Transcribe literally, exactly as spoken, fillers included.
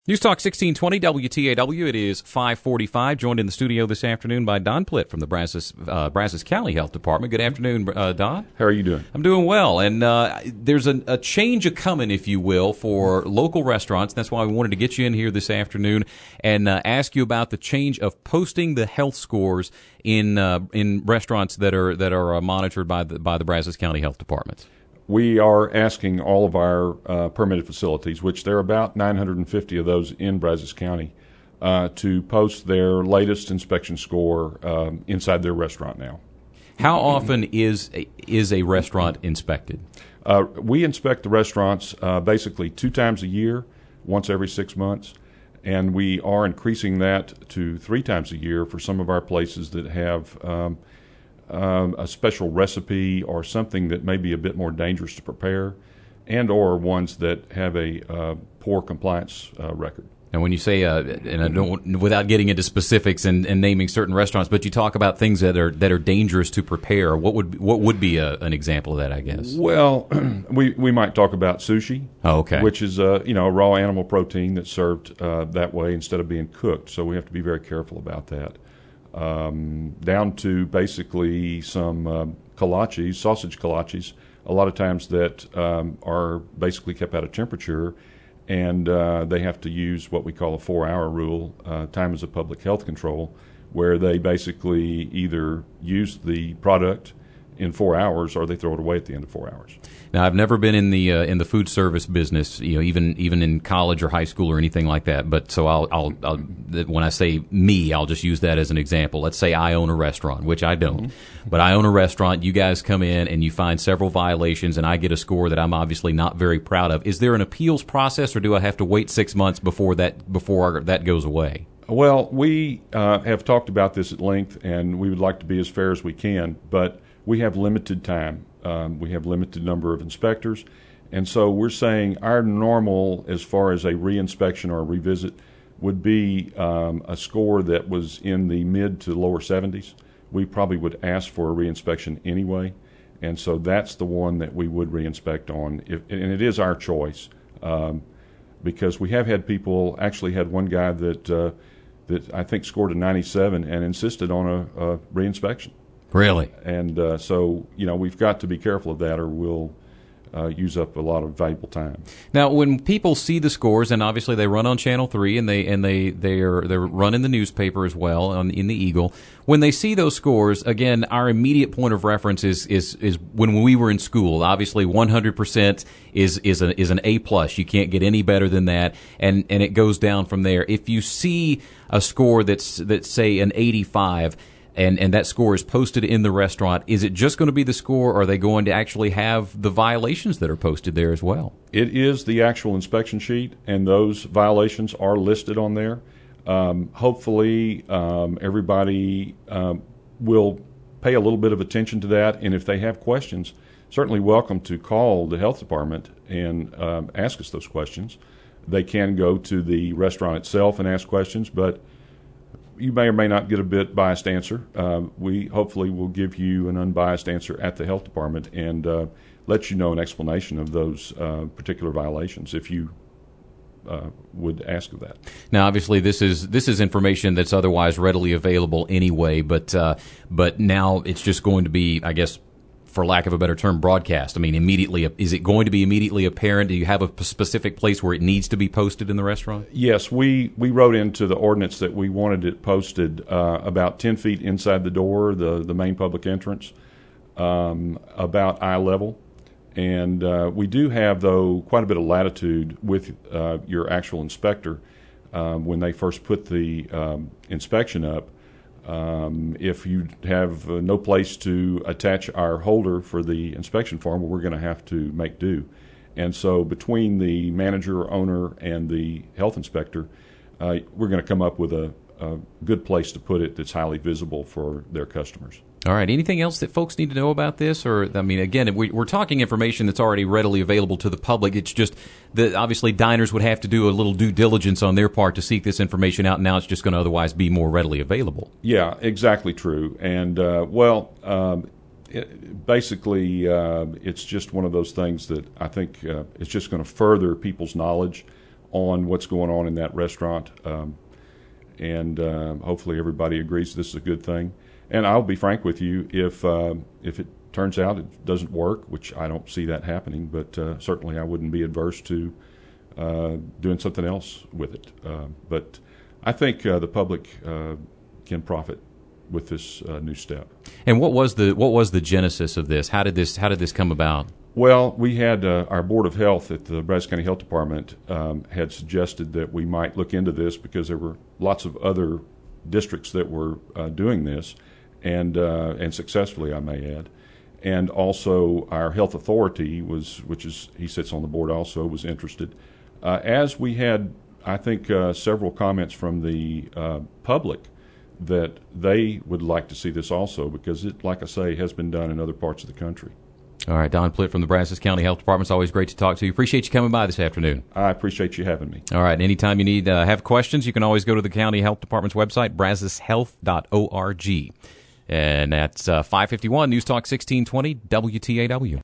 News Talk sixteen twenty W T A W. It is five forty-five. Joined in the studio this afternoon by Don Plitt from the Brazos, uh, Brazos County Health Department. Good afternoon, uh, Don. How are you doing? I'm doing well. And uh, there's a, a change a coming, if you will, for local restaurants. That's why we wanted to get you in here this afternoon and uh, ask you about the change of posting the health scores in uh, in restaurants that are that are uh, monitored by the by the Brazos County Health Department. We are asking all of our uh, permitted facilities, which there are about nine hundred fifty of those in Brazos County, uh, to post their latest inspection score um, inside their restaurant now. How often is a, is a restaurant inspected? Uh, we inspect the restaurants uh, basically two times a year, once every six months, and we are increasing that to three times a year for some of our places that have um, Um, a special recipe or something that may be a bit more dangerous to prepare, and or ones that have a uh, poor compliance uh, record. And when you say, uh, and I don't, without getting into specifics and, and naming certain restaurants, but you talk about things that are that are dangerous to prepare. What would what would be a, an example of that? I guess. Well, we we might talk about sushi. Oh, okay. Which is uh, you know a raw animal protein that's served uh, that way instead of being cooked. So we have to be very careful about that. Um, down to basically some uh, kolaches, sausage kolaches, a lot of times that um, are basically kept out of temperature, and uh, they have to use what we call a four-hour rule, uh, time as a public health control, where they basically either use the product in four hours or they throw it away at the end of four hours. Now, I've never been in the uh, in the food service business, you know, even even in college or high school or anything like that. But so I'll, I'll, I'll when I say me, I'll just use that as an example. Let's say I own a restaurant, which I don't, mm-hmm. but I own a restaurant. You guys come in and you find several violations, and I get a score that I'm obviously not very proud of. Is there an appeals process, or do I have to wait six months before that before that goes away? Well, we uh, have talked about this at length, and we would like to be as fair as we can, but we have limited time. Um, we have limited number of inspectors, and so we're saying our normal, as far as a reinspection or a revisit, would be um, a score that was in the mid to lower seventies. We probably would ask for a reinspection anyway, and so that's the one that we would reinspect on, if, and it is our choice, um, because we have had people, actually had one guy that uh, that I think scored a ninety-seven and insisted on a, a reinspection. Really? And uh, so, you know, we've got to be careful of that, or we'll uh, use up a lot of valuable time. Now, when people see the scores, and obviously they run on Channel three, and they and they they are they're run in the newspaper as well, on in the Eagle. When they see those scores, again, our immediate point of reference is is is when we were in school. Obviously, one hundred percent is is a, is an A plus. You can't get any better than that, and and it goes down from there. If you see a score that's that's say an eighty-five. And and that score is posted in the restaurant, is it just going to be the score, or are they going to actually have the violations that are posted there as well? It is the actual inspection sheet, and those violations are listed on there. Um, hopefully, um, everybody um, will pay a little bit of attention to that, and if they have questions, certainly welcome to call the health department and um, ask us those questions. They can go to the restaurant itself and ask questions, but you may or may not get a bit biased answer. Uh, we hopefully will give you an unbiased answer at the health department and uh, let you know an explanation of those uh, particular violations if you uh, would ask of that. Now, obviously, this is this is information that's otherwise readily available anyway, but uh, but now it's just going to be, I guess, for lack of a better term, broadcast. I mean, immediately, is it going to be immediately apparent? Do you have a specific place where it needs to be posted in the restaurant? Yes, we, we wrote into the ordinance that we wanted it posted uh, about ten feet inside the door, the, the main public entrance, um, about eye level. And uh, we do have, though, quite a bit of latitude with uh, your actual inspector um, when they first put the um, inspection up. Um, if you have uh, no place to attach our holder for the inspection form, well, we're going to have to make do. And so between the manager, owner, and the health inspector, uh, we're going to come up with a, a good place to put it that's highly visible for their customers. All right. Anything else that folks need to know about this? Or, I mean, again, we're talking information that's already readily available to the public. It's just that obviously diners would have to do a little due diligence on their part to seek this information out. Now it's just going to otherwise be more readily available. Yeah, exactly true. And, uh, well, um, it, basically, uh, it's just one of those things that I think uh, it's just going to further people's knowledge on what's going on in that restaurant. Um, and uh, hopefully everybody agrees this is a good thing. And I'll be frank with you, if uh, if it turns out it doesn't work, which I don't see that happening, but uh, certainly I wouldn't be adverse to uh, doing something else with it. Uh, but I think uh, the public uh, can profit with this uh, new step. And what was the what was the genesis of this? How did this how did this come about? Well, we had uh, our Board of Health at the Brazos County Health Department um, had suggested that we might look into this because there were lots of other districts that were uh, doing this, and uh, and successfully, I may add. And also, our health authority was, which is he sits on the board also, was interested. Uh, as we had, I think, uh, several comments from the uh, public that they would like to see this also because it, like I say, has been done in other parts of the country. All right, Don Plitt from the Brazos County Health Department. It's always great to talk to you. Appreciate you coming by this afternoon. I appreciate you having me. All right, anytime you need uh, have questions, you can always go to the County Health Department's website, brazos health dot org. And that's uh, five fifty-one News Talk sixteen twenty W T A W.